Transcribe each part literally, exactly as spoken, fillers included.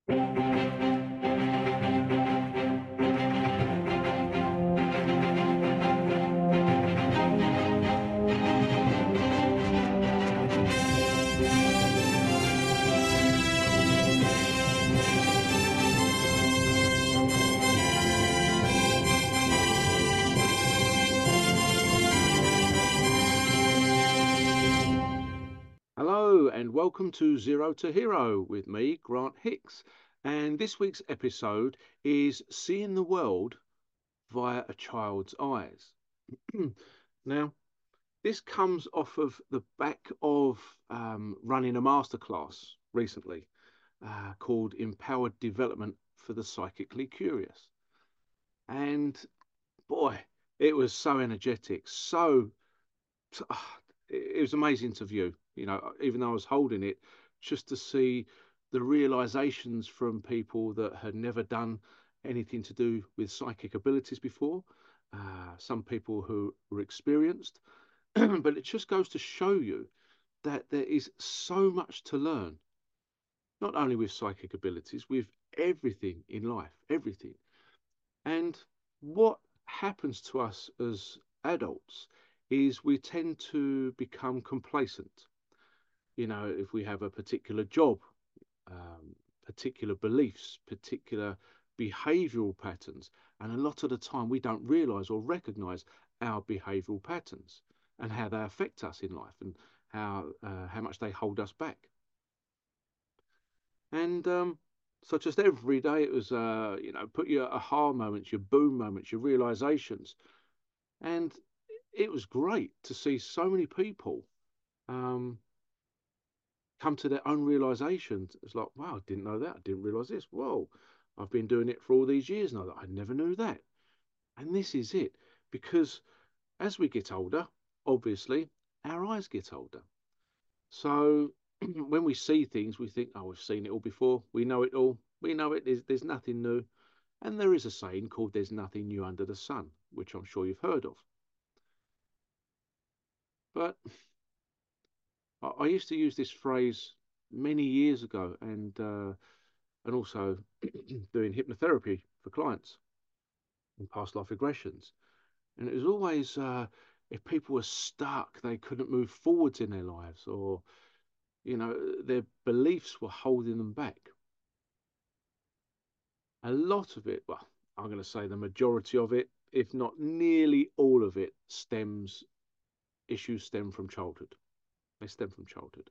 Hello and welcome to Zero to Hero with me, Grant Hicks. And this week's episode is Seeing the World via a Child's Eyes. Now, this comes off of the back of um, running a masterclass recently uh, called Empowered Development for the Psychically Curious. And boy, it was so energetic, so ah, it was amazing to view. You know, even though I was holding it, just to see the realizations from people that had never done anything to do with psychic abilities before. Uh, some people who were experienced, but it just goes to show you that there is so much to learn, not only with psychic abilities, with everything in life, everything. And what happens to us as adults is we tend to become complacent. You know, if we have a particular job, um, particular beliefs, particular behavioral patterns, and a lot of the time we don't realize or recognize our behavioral patterns and how they affect us in life and how uh, how much they hold us back. And um, so just every day it was, uh, you know, put your aha moments, your boom moments, your realizations. And it was great to see so many people um, come to their own realizations. It's like, wow, I didn't know that. I didn't realize this. Whoa, I've been doing it for all these years now that I never knew that. And this is it. Because as we get older, obviously, our eyes get older. So when we see things, we think, oh, we've seen it all before. We know it all. We know it. There's, there's nothing new. And there is a saying called there's nothing new under the sun, which I'm sure you've heard of. But I, I used to use this phrase many years ago and uh, and also doing hypnotherapy for clients in past life regressions. And it was always uh, if people were stuck, they couldn't move forwards in their lives, or you know, their beliefs were holding them back. A lot of it, well, I'm going to say the majority of it, if not nearly all of it, stems, issues stem from childhood. They stem from childhood.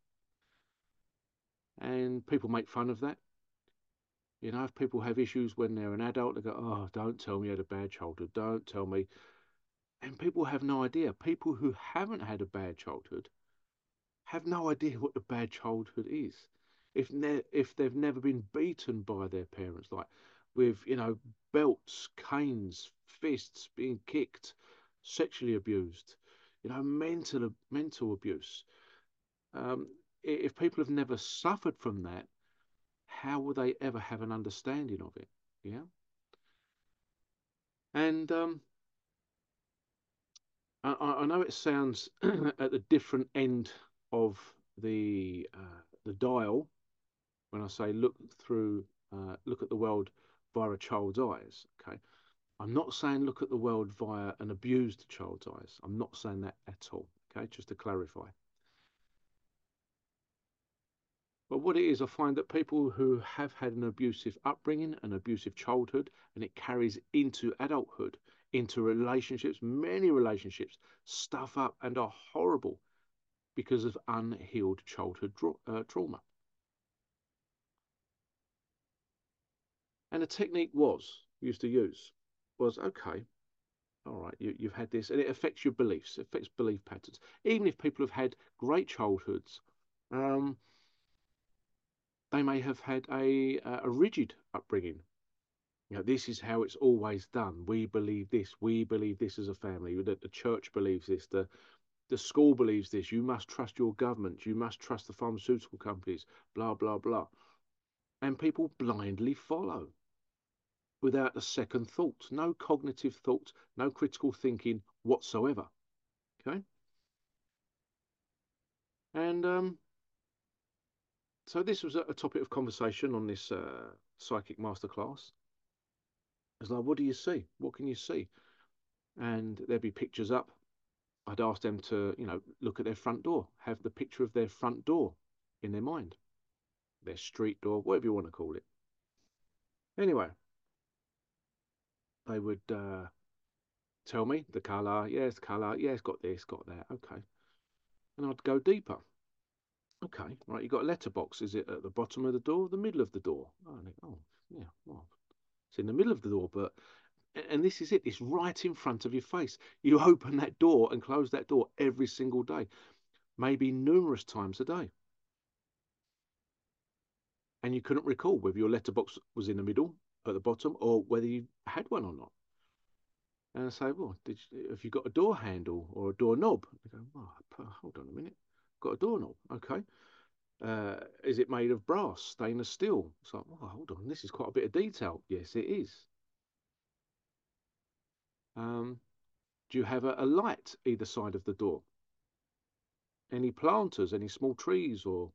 And people make fun of that. You know, if people have issues when they're an adult, they go, oh, don't tell me you had a bad childhood. Don't tell me. And people have no idea. People who haven't had a bad childhood have no idea what the bad childhood is. If ne if they've never been beaten by their parents, like with, you know, belts, canes, fists, being kicked, sexually abused, you know, mental mental abuse. Um, if people have never suffered from that, how will they ever have an understanding of it? Yeah. And um, I, I know it sounds at the different end of the uh, the dial when I say look through, uh, look at the world via a child's eyes. Okay, I'm not saying look at the world via an abused child's eyes. I'm not saying that at all. Okay, just to clarify. But what it is, I find that people who have had an abusive upbringing, an abusive childhood, and it carries into adulthood, into relationships, many relationships, stuff up and are horrible because of unhealed childhood tra uh, trauma. And the technique was used to use was okay, all right, you, you've had this, and it affects your beliefs, it affects belief patterns. Even if people have had great childhoods, um, they may have had a a rigid upbringing. You know, this is how it's always done. We believe this. We believe this as a family. The, the church believes this. The the school believes this. You must trust your government. You must trust the pharmaceutical companies. Blah blah blah. And people blindly follow without a second thought. No cognitive thought. No critical thinking whatsoever. Okay. And um, so this was a, a topic of conversation on this uh, psychic masterclass. It's like, what do you see? What can you see? And there'd be pictures up. I'd ask them to, you know, look at their front door, have the picture of their front door in their mind, their street door, whatever you want to call it. Anyway, they would uh, tell me the colour, yes, colour, yes, got this, got that, okay. And I'd go deeper. Okay, right, you've got a letterbox. Is it at the bottom of the door or the middle of the door? Oh, think, oh yeah, well, it's in the middle of the door, but and this is it, it's right in front of your face. You open that door and close that door every single day, maybe numerous times a day. And you couldn't recall whether your letterbox was in the middle, at the bottom, or whether you had one or not. And I say, well, did you, have you got a door handle or a door knob? They go, oh, hold on a minute, got a doorknob, okay. Uh, is it made of brass, stainless steel? It's like, oh, hold on, this is quite a bit of detail. Yes, it is. Um, do you have a, a light either side of the door? Any planters, any small trees, or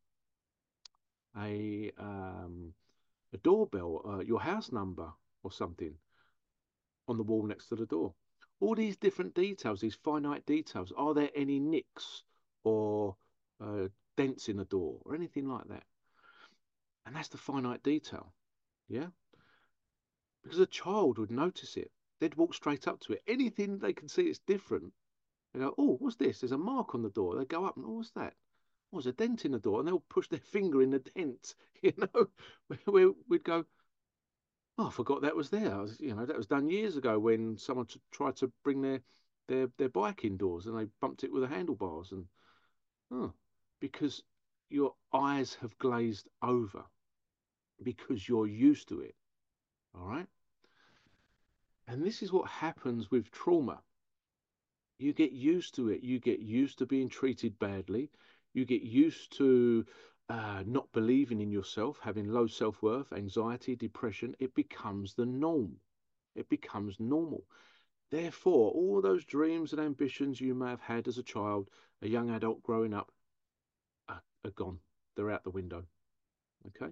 a um, a doorbell, uh, your house number or something on the wall next to the door? All these different details, these finite details. Are there any nicks or uh, dents in the door or anything like that? And that's the finite detail. Yeah. Because a child would notice it. They'd walk straight up to it. Anything they can see it's different, they go, oh, what's this? There's a mark on the door. They go up and, oh, what's that? Oh, there's a dent in the door. And they'll push their finger in the dent, you know. we, we'd go, oh, I forgot that was there. I was, you know, that was done years ago when someone t- tried to bring their, their, their bike indoors and they bumped it with the handlebars. And, oh, because your eyes have glazed over because you're used to it. All right. And this is what happens with trauma. You get used to it. You get used to being treated badly. You get used to uh, not believing in yourself, having low self worth, anxiety, depression. It becomes the norm. It becomes normal. Therefore, all those dreams and ambitions you may have had as a child, a young adult growing up, are, are gone. They're out the window. Okay?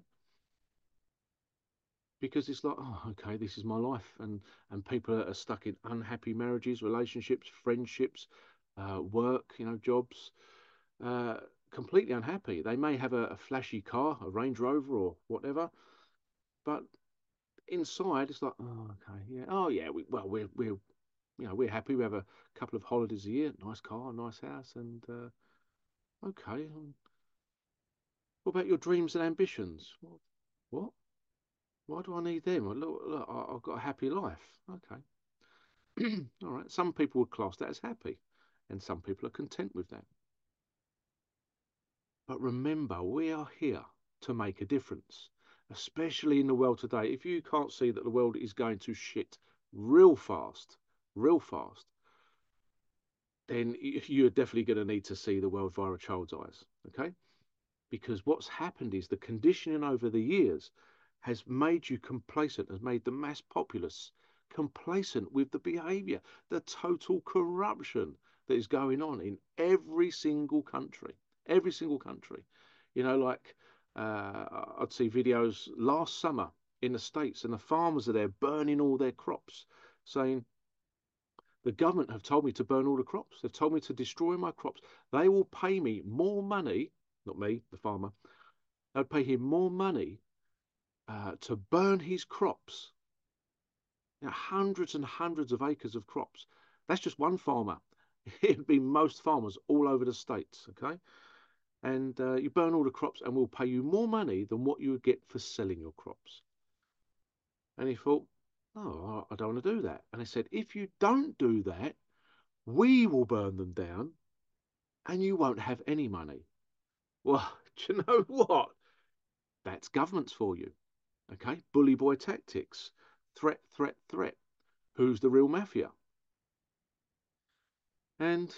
Because it's like, oh, okay, this is my life, and and people are stuck in unhappy marriages, relationships, friendships, uh, work, you know, jobs, uh, completely unhappy. They may have a, a flashy car, a Range Rover or whatever, but inside it's like, oh, okay, yeah, oh yeah, we, well, we're we're you know we're happy. We have a couple of holidays a year, nice car, nice house, and uh, okay. um, What about your dreams and ambitions? What? What? Why do I need them? Well, look, look, I- I've got a happy life. Okay. All right. Some people would class that as happy, and some people are content with that. But remember, we are here to make a difference, especially in the world today. If you can't see that the world is going to shit real fast, real fast, then you're definitely going to need to see the world via a child's eyes. Okay? Because what's happened is the conditioning over the years has made you complacent, has made the mass populace complacent with the behavior, the total corruption that is going on in every single country. Every single country. You know, like uh, I'd see videos last summer in the States, and the farmers are there burning all their crops, saying, the government have told me to burn all the crops. They've told me to destroy my crops. They will pay me more money, not me, the farmer, they'll pay him more money uh, to burn his crops. You know, hundreds and hundreds of acres of crops. That's just one farmer. It'd be most farmers all over the states, okay? And uh, you burn all the crops and we'll pay you more money than what you would get for selling your crops. And he thought, oh, I don't want to do that. And they said, if you don't do that, we will burn them down and you won't have any money. Well, do you know what? That's governments for you. Okay? Bully boy tactics. Threat, threat, threat. Who's the real mafia? And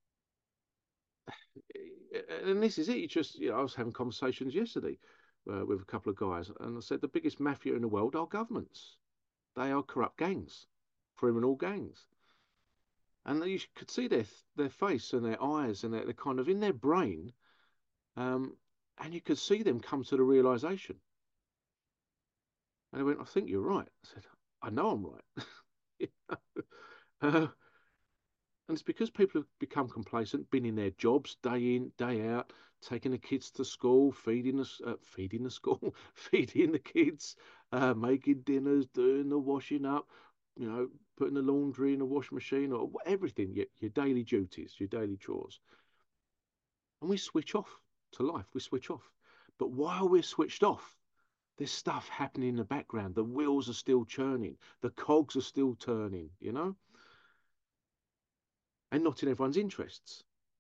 and this is it. You just, you know, I was having conversations yesterday uh, with a couple of guys, and I said the biggest mafia in the world are governments. They are corrupt gangs, criminal gangs. And you could see their their face and their eyes, and they're, they're kind of in their brain, um, and you could see them come to the realization. And they went, I think you're right. I said, I know I'm right. You know? uh, and it's because people have become complacent, been in their jobs day in, day out, taking the kids to school, feeding us, uh, feeding the school, feeding the kids, uh, making dinners, doing the washing up, you know, putting the laundry in the washing machine, or everything, your, your daily duties, your daily chores. And we switch off to life. We switch off. But while we're switched off, there's stuff happening in the background. The wheels are still churning. The cogs are still turning, you know, and not in everyone's interests.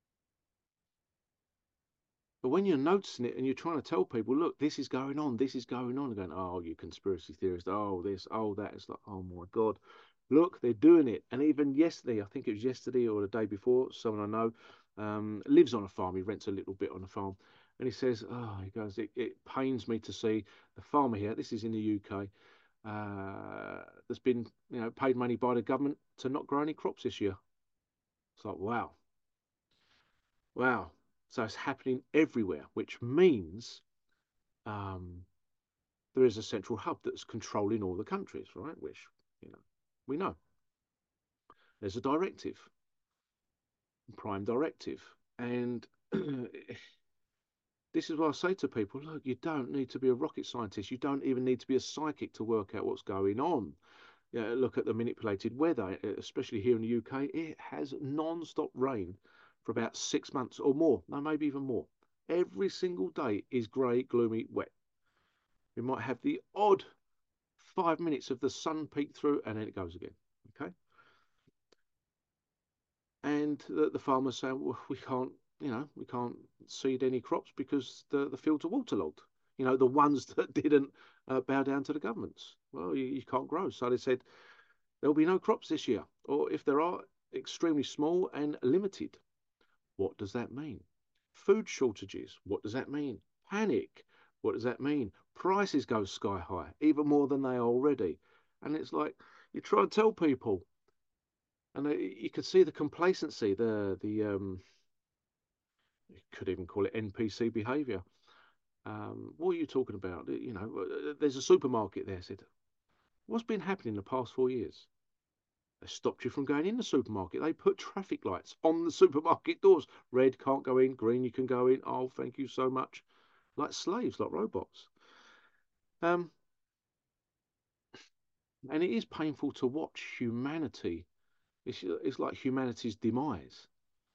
But when you're noticing it and you're trying to tell people, look, this is going on, this is going on, and going, oh, you conspiracy theorist, oh, this, oh, that. It's like, oh my God, look, they're doing it. And even yesterday, I think it was yesterday or the day before, someone I know um, lives on a farm. He rents a little bit on a farm. And he says, oh, he goes, it, it pains me to see the farmer here, this is in the U K, uh, that's been, you know, paid money by the government to not grow any crops this year. It's like, wow, wow. So it's happening everywhere, which means um, there is a central hub that's controlling all the countries, right? Which, you know, we know. There's a directive, prime directive. And this is what I say to people, look, you don't need to be a rocket scientist. You don't even need to be a psychic to work out what's going on. Yeah, look at the manipulated weather, especially here in the U K. It has non-stop rain for about six months or more, no, maybe even more. Every single day is grey, gloomy, wet. We might have the odd five minutes of the sun peek through and then it goes again. Okay. And the, the farmers say, well, we can't, you know, we can't seed any crops because the, the fields are waterlogged. You know, the ones that didn't uh, bow down to the governments. Well, you, you can't grow. So they said, there'll be no crops this year, or if there are, extremely small and limited. What does that mean? Food shortages. What does that mean? Panic. What does that mean? Prices go sky high, even more than they are already. And it's like you try and tell people, and you can see the complacency, the the um, you could even call it N P C behaviour. Um, what are you talking about? You know, there's a supermarket there. Said, what's been happening in the past four years? They stopped you from going in the supermarket. They put traffic lights on the supermarket doors. Red, can't go in. Green, you can go in. Oh, thank you so much. Like slaves, like robots. Um, and it is painful to watch humanity. It's, it's like humanity's demise.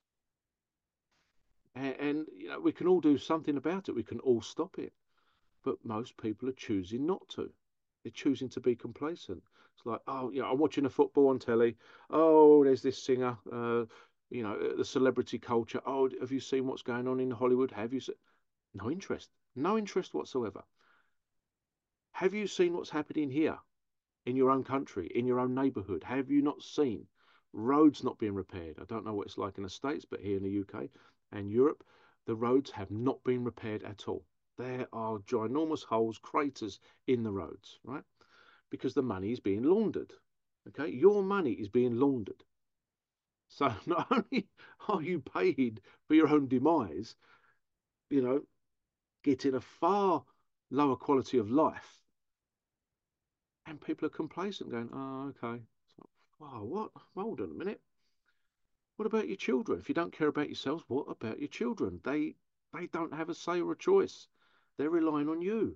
And, and, you know, we can all do something about it. We can all stop it. But most people are choosing not to. They're choosing to be complacent. It's like, oh, yeah, I'm watching a football on telly. Oh, there's this singer. Uh, you know, uh, the celebrity culture. Oh, have you seen what's going on in Hollywood? Have you seen? No interest. No interest whatsoever. Have you seen what's happening here in your own country, in your own neighborhood? Have you not seen roads not being repaired? I don't know what it's like in the States, but here in the U K and Europe, the roads have not been repaired at all. There are ginormous holes, craters in the roads, right? Because the money is being laundered. Okay, your money is being laundered. So not only are you paid for your own demise, you know, getting a far lower quality of life, and people are complacent, going, "Oh, okay." So, wow, what? Hold on a minute. What about your children? If you don't care about yourselves, what about your children? They they don't have a say or a choice. They're relying on you.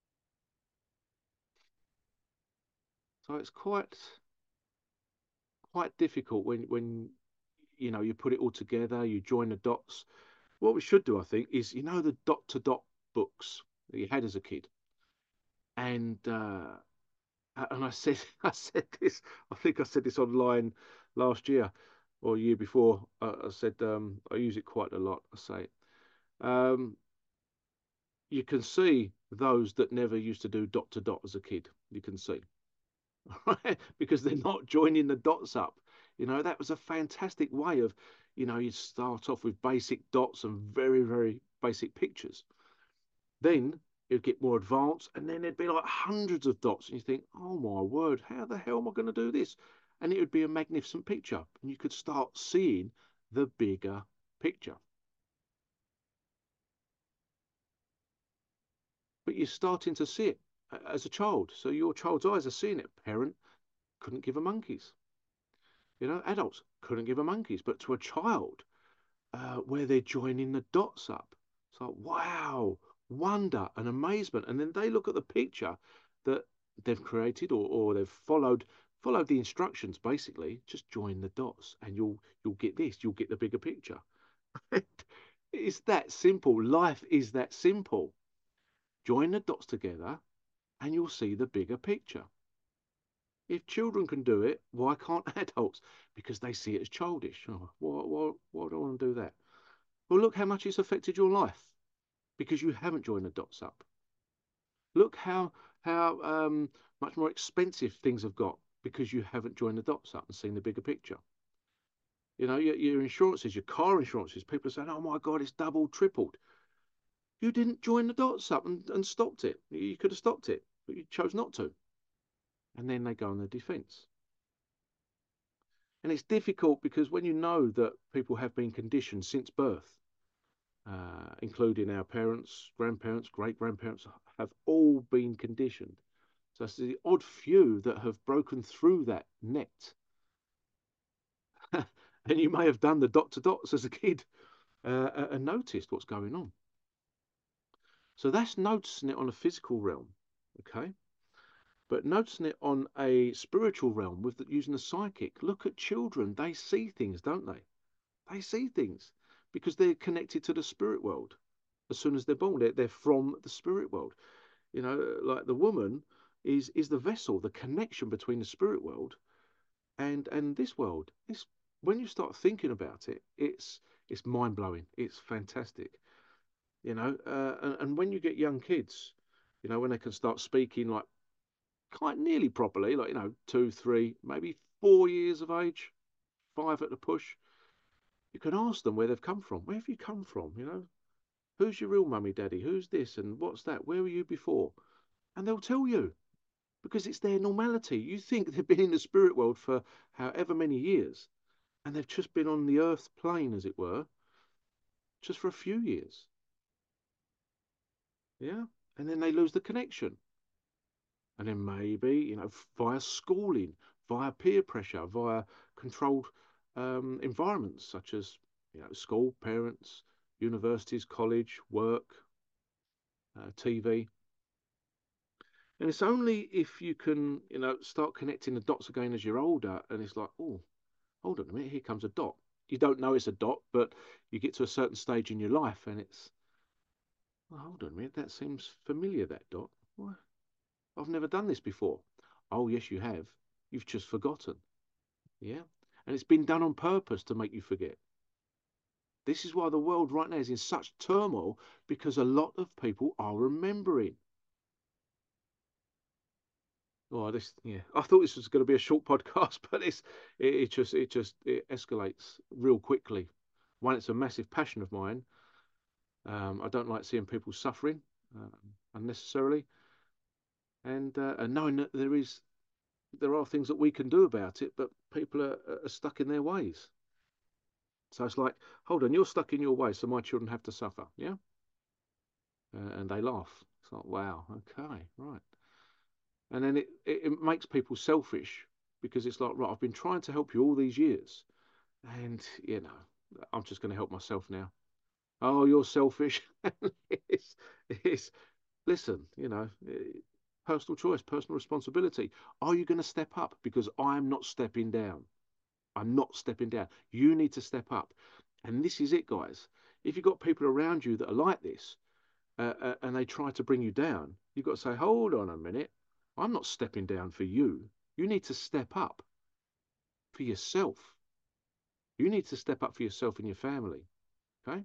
So it's quite quite difficult when when you know you put it all together, you join the dots. What we should do, I think, is you know the dot to dot books that you had as a kid, and uh, and I said I said this. I think I said this online last year or year before. Uh, I said um, I use it quite a lot. I say um, you can see those that never used to do dot to dot as a kid. You can see, right? Because they're not joining the dots up. You know, that was a fantastic way of, you know, you start off with basic dots and very, very basic pictures. Then it'd get more advanced, and then there'd be like hundreds of dots, and you think, oh my word, how the hell am I going to do this? And it would be a magnificent picture, and you could start seeing the bigger picture. But you're starting to see it. as a child. So your child's eyes are seeing it. Parent couldn't give a monkeys. You know, adults couldn't give a monkeys. But to a child, uh, where they're joining the dots up, it's like, wow, wonder and amazement. And then they look at the picture that they've created, or, or they've followed followed the instructions basically. Just join the dots and you'll you'll get this, you'll get the bigger picture. It's that simple. Life is that simple. Join the dots together and you'll see the bigger picture. If children can do it, why can't adults? Because they see it as childish. Oh, why, why, why do I want to do that? Well, look how much it's affected your life because you haven't joined the dots up. Look how how um, much more expensive things have got because you haven't joined the dots up and seen the bigger picture. You know, your, your insurances, your car insurances, people are saying, oh my God, it's doubled, tripled. You didn't join the dots up and, and stopped it. You could have stopped it, but you chose not to. And then they go on the defense. And it's difficult because when you know that people have been conditioned since birth, uh, including our parents, grandparents, great grandparents, have all been conditioned. So it's the odd few that have broken through that net. And you may have done the dot to dots as a kid uh, and noticed what's going on. So that's noticing it on a physical realm, okay? But noticing it on a spiritual realm with the, using the psychic. Look at children; they see things, don't they? They see things because they're connected to the spirit world. As soon as they're born, they're, they're from the spirit world. You know, like the woman is is the vessel, the connection between the spirit world and and this world. It's when you start thinking about it, it's it's mind blowing. It's fantastic. You know, uh, and, and when you get young kids, you know, when they can start speaking like quite nearly properly, like, you know, two, three, maybe four years of age, five at the push, you can ask them where they've come from. Where have you come from? You know, who's your real mummy, daddy? Who's this and what's that? Where were you before? And they'll tell you because it's their normality. You think they've been in the spirit world for however many years, and they've just been on the earth plane, as it were, just for a few years. Yeah. And then they lose the connection. And then maybe, you know, via schooling, via peer pressure, via controlled um, environments such as, you know, school, parents, universities, college, work, uh, T V. And it's only if you can, you know, start connecting the dots again as you're older, and it's like, oh, hold on a minute, here comes a dot. You don't know it's a dot, but you get to a certain stage in your life, and it's, well, hold on a minute, that seems familiar, that dot. Well, I've never done this before. Oh, yes, you have. You've just forgotten. Yeah. And it's been done on purpose to make you forget. This is why the world right now is in such turmoil because a lot of people are remembering. Oh, this, yeah. I thought this was going to be a short podcast, but it's it, it just it just it escalates real quickly. One, it's a massive passion of mine. Um, I don't like seeing people suffering uh, unnecessarily, and uh, and knowing that there is there are things that we can do about it, but people are, are stuck in their ways. So it's like, hold on, you're stuck in your way, so my children have to suffer, yeah? Uh, and they laugh. It's like, wow, okay, right. And then it, it, it makes people selfish because it's like, right, I've been trying to help you all these years, and you know, I'm just going to help myself now. Oh, you're selfish. it's, it's, listen, you know, eh, personal choice, personal responsibility. Are you going to step up? Because I'm not stepping down. I'm not stepping down. You need to step up. And this is it, guys. If you've got people around you that are like this, uh, uh, and they try to bring you down, you've got to say, hold on a minute. I'm not stepping down for you. You need to step up for yourself. You need to step up for yourself and your family. Okay?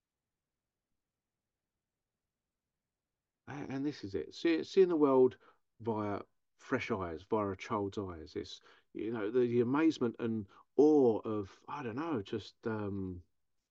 And, and this is it. See, seeing the world via fresh eyes, via a child's eyes. It's, you know, the, the amazement and awe of, I don't know, just, um,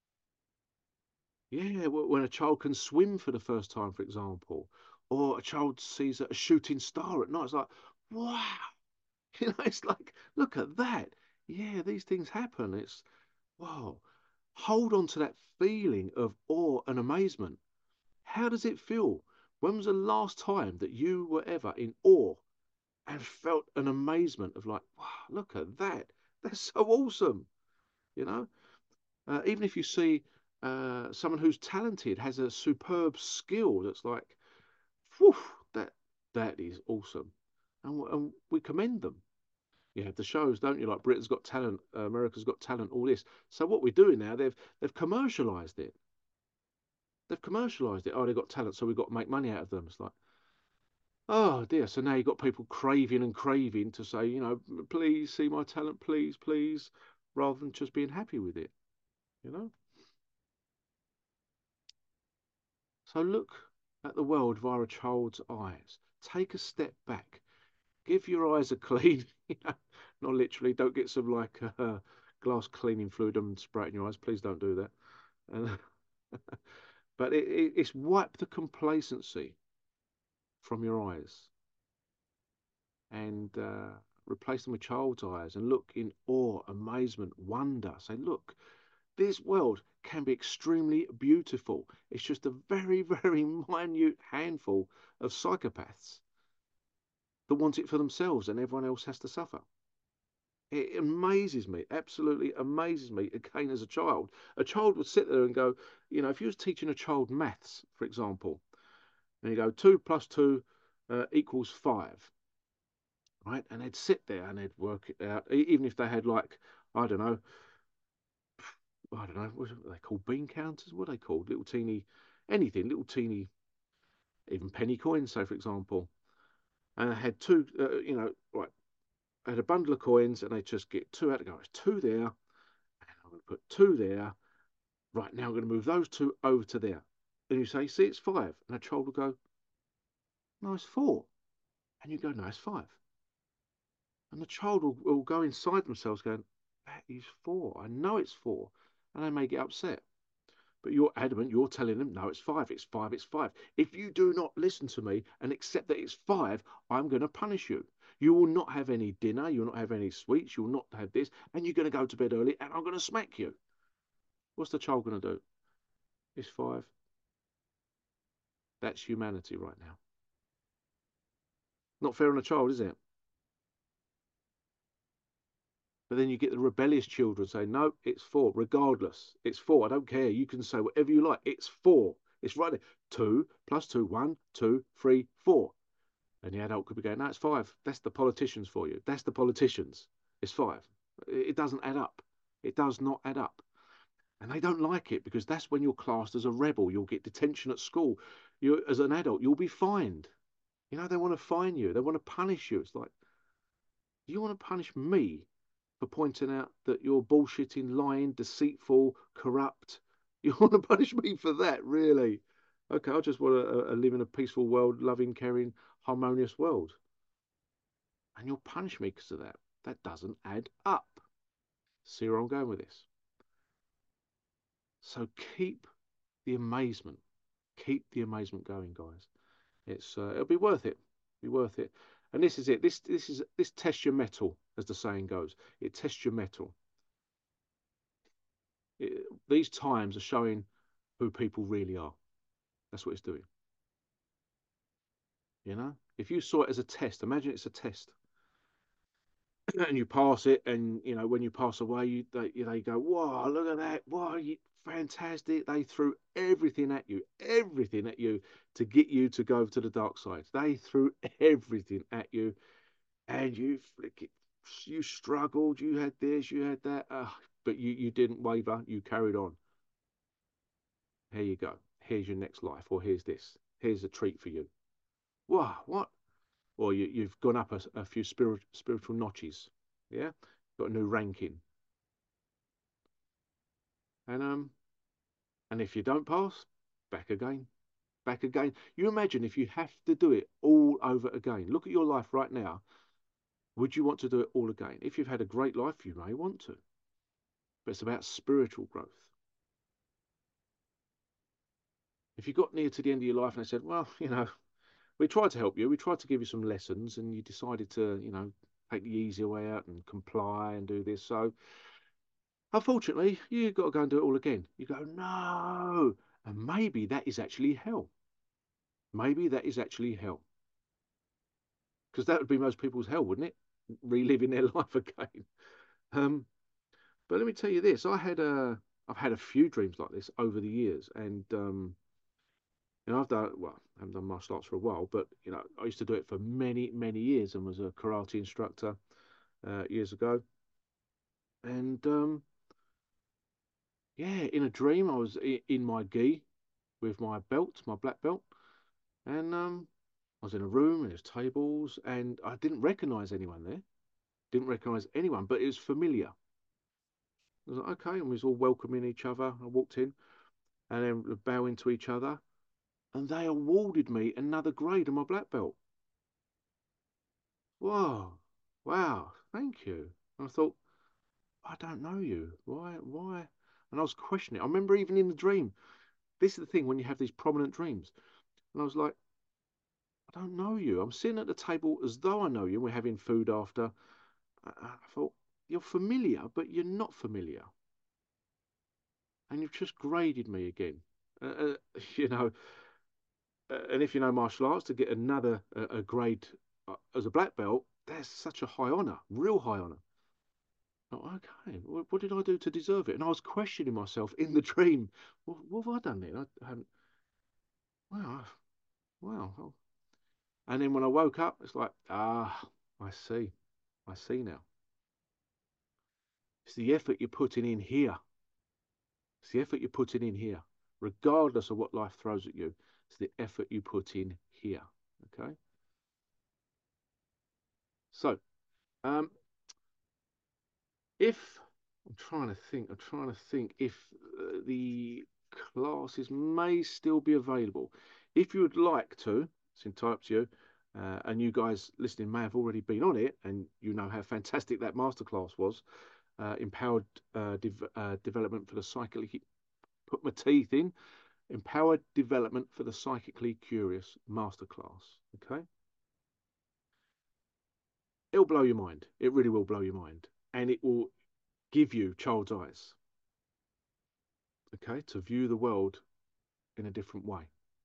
yeah, when a child can swim for the first time, for example, or a child sees a shooting star at night, it's like, wow, you know, it's like, look at that. Yeah, these things happen. It's, wow. Hold on to that feeling of awe and amazement. How does it feel When was the last time that you were ever in awe and felt an amazement of like, wow, look at that. That's so awesome. You know, uh, even if you see uh, someone who's talented, has a superb skill that's like, whew, that that is awesome. And, and we commend them. You have the shows, don't you? Like Britain's Got Talent, uh, America's Got Talent, all this. So what we're doing now, they've they've commercialized it. They've commercialized it. Oh, they've got talent, so we've got to make money out of them. It's like, oh dear. So now you've got people craving and craving to say, you know, please see my talent, please, please, rather than just being happy with it, you know? So look at the world via a child's eyes. Take a step back. Give your eyes a clean, you know, not literally. Don't get some like uh, glass cleaning fluid and spray it in your eyes. Please don't do that. And, but it, it, it's wipe the complacency from your eyes and uh, replace them with child's eyes and look in awe, amazement, wonder. Say, look, this world can be extremely beautiful. It's just a very, very minute handful of psychopaths that want it for themselves and everyone else has to suffer. It amazes me, absolutely amazes me. Again, as a child, a child would sit there and go, you know, if you was teaching a child maths, for example, and you go two plus two uh, equals five, right? And they'd sit there and they'd work it out, e- even if they had like, I don't know, I don't know, what are they called? Bean counters? What are they called? Little teeny, anything, little teeny, even penny coins, say, for example. And I had two, uh, you know, right, I had a bundle of coins and they just get two out to go. It's two there, and I'm going to put two there. Right, now I'm going to move those two over to there. And you say, see, it's five. And a child will go, no, it's four. And you go, no, it's five. And the child will, will go inside themselves going, that is four. I know it's four. And they may get upset. But you're adamant, you're telling them, no, it's five, it's five, it's five. If you do not listen to me and accept that it's five, I'm going to punish you. You will not have any dinner, you will not have any sweets, you will not have this, and you're going to go to bed early, and I'm going to smack you. What's the child going to do? It's five. That's humanity right now. Not fair on a child, is it? But then you get the rebellious children saying, no, it's four, regardless. It's four. I don't care. You can say whatever you like. It's four. It's right there. Two plus two, one, two, three, four. And the adult could be going, no, it's five. That's the politicians for you. That's the politicians. It's five. It doesn't add up. It does not add up. And they don't like it because that's when you're classed as a rebel. You'll get detention at school. You, as an adult, you'll be fined. You know, they want to fine you. They want to punish you. It's like, you want to punish me for pointing out that you're bullshitting, lying, deceitful, corrupt? You want to punish me for that, really? Okay, I just want to uh, live in a peaceful world, loving, caring, harmonious world. And you'll punish me because of that. That doesn't add up. See where I'm going with this? So keep the amazement. Keep the amazement going, guys. It's uh, it'll be worth it. Be worth it. And this is it. This this is this tests your metal, as the saying goes. It tests your metal. It, these times are showing who people really are. That's what it's doing. You know, if you saw it as a test, imagine it's a test, and you pass it, and you know when you pass away, you they, they go, "Wow, look at that! Wow, you, fantastic!" They threw everything at you, everything at you to get you to go to the dark side. They threw everything at you, and you flick it. You struggled. You had this. You had that. Uh, but you you didn't waver. You carried on. Here you go. Here's your next life, or here's this. Here's a treat for you. Wow, what? Or you, you've gone up a, a few spirit, spiritual notches. Yeah, got a new ranking. And um, and if you don't pass, back again, back again. You imagine if you have to do it all over again. Look at your life right now. Would you want to do it all again? If you've had a great life, you may want to. But it's about spiritual growth. If you got near to the end of your life and they said, well, you know, we tried to help you, we tried to give you some lessons, and you decided to, you know, take the easier way out and comply and do this. So unfortunately, you've got to go and do it all again. You go, no. And maybe that is actually hell. Maybe that is actually hell, because that would be most people's hell, wouldn't it? Reliving their life again. Um, but let me tell you this: I had a, I've had a few dreams like this over the years, and um, you know, I've done well, I haven't done martial arts for a while, but you know, I used to do it for many, many years, and was a karate instructor uh, years ago. And um, yeah, in a dream, I was in my gi with my belt, my black belt, and um, I was in a room and there's tables, and I didn't recognize anyone there. Didn't recognize anyone, but it was familiar. I was like, okay, and we was all welcoming each other. I walked in and then bowing to each other, and they awarded me another grade of my black belt. Whoa, wow, thank you. And I thought, I don't know you. Why, why? And I was questioning. I remember even in the dream. This is the thing when you have these prominent dreams. And I was like, I don't know you. I'm sitting at the table as though I know you. And we're having food after. I, I thought, you're familiar, but you're not familiar. And you've just graded me again. Uh, uh, you know, uh, and if you know martial arts, to get another uh, a grade uh, as a black belt, that's such a high honor, real high honor. Oh, okay, what, what did I do to deserve it? And I was questioning myself in the dream. What, what have I done then? I haven't. Wow, wow. Oh. And then when I woke up, it's like, ah, I see, I see now. It's the effort you're putting in here. It's the effort you're putting in here, regardless of what life throws at you. It's the effort you put in here. Okay. So, um, if I'm trying to think, I'm trying to think if uh, the classes may still be available. If you would like to, it's entirely up to you. Uh, and you guys listening may have already been on it, and you know how fantastic that masterclass was. Uh, empowered uh, dev uh, development for the psychically put my teeth in. Empowered development for the psychically curious masterclass. Okay, it'll blow your mind. It really will blow your mind, and it will give you child's eyes. Okay, to view the world in a different way.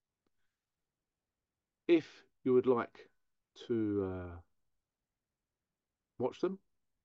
If you would like to uh, watch them,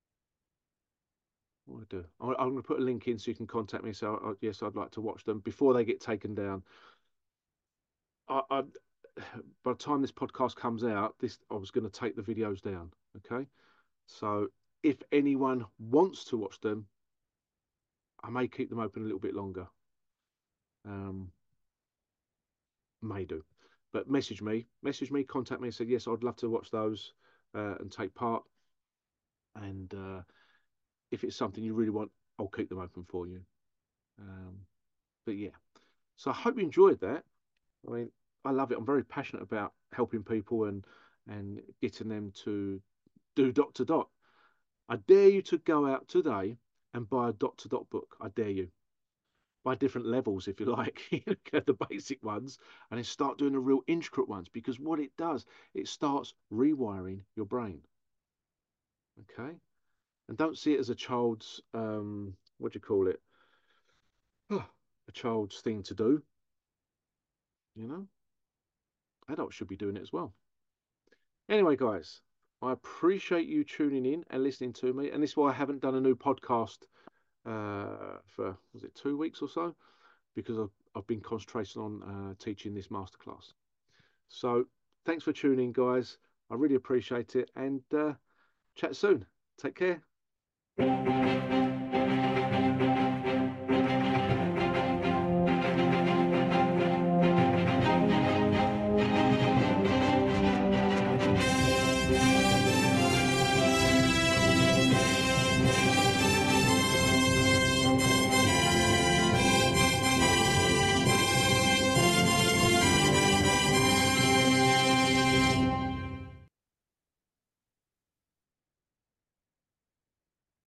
what do I do? I- I'm going to put a link in so you can contact me. So, I, yes, I'd like to watch them before they get taken down. I, I, by the time this podcast comes out, this I was going to take the videos down. Okay, so if anyone wants to watch them, I may keep them open a little bit longer. Um, may do, but message me, message me, contact me, and say yes, I'd love to watch those uh, and take part. And uh, if it's something you really want, I'll keep them open for you. Um, but yeah, so I hope you enjoyed that. I mean, I love it. I'm very passionate about helping people and and getting them to do dot to dot. I dare you to go out today and buy a dot to dot book. I dare you. By different levels, if you like, the basic ones, and then start doing the real intricate ones. Because what it does, it starts rewiring your brain. Okay, and don't see it as a child's um, what do you call it? A child's thing to do. You know, adults should be doing it as well. Anyway, guys, I appreciate you tuning in and listening to me. And this is why I haven't done a new podcast uh, for, was it two weeks or so? Because I've, I've been concentrating on uh, teaching this masterclass. So thanks for tuning in, guys. I really appreciate it. And uh, chat soon. Take care.